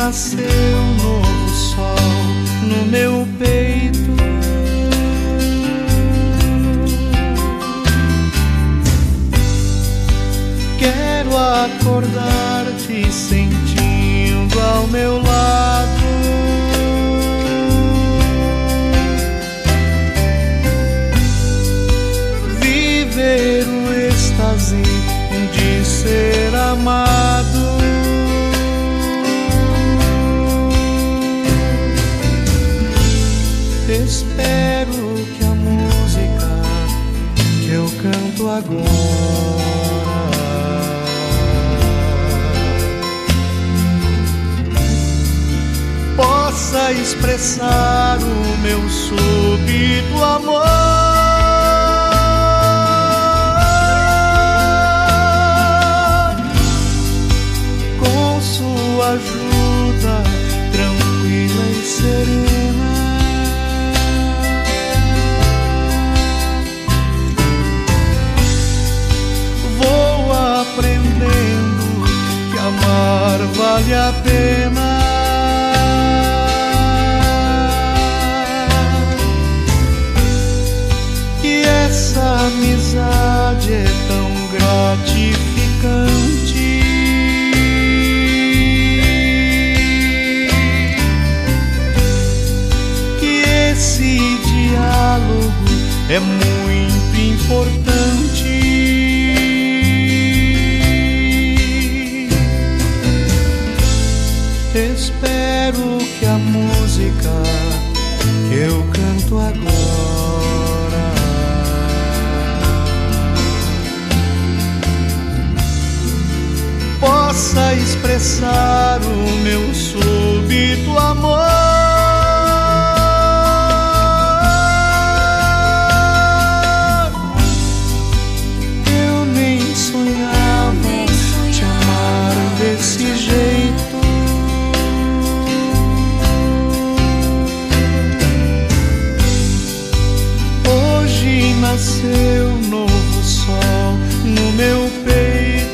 nasceu um novo sol no meu peito. Quero acordar-te sentindo ao meu lado. Viver o êxtase de ser amado. Espero que a música que eu canto agora possa expressar o meu súbito amor. Com sua ajuda tranquila e serena, vou aprendendo que amar vale a pena. Essa amizade é tão gratificante. Que esse diálogo é muito importante. Espero que a música que eu canto agora possa expressar o meu súbito amor. Eu nem sonhava te amar desse jeito. Hoje nasceu um novo sol no meu peito.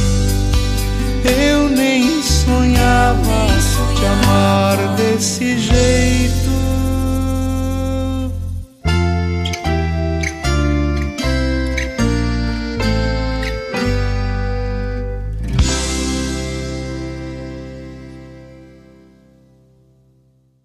Eu nem sonhava te amar desse jeito.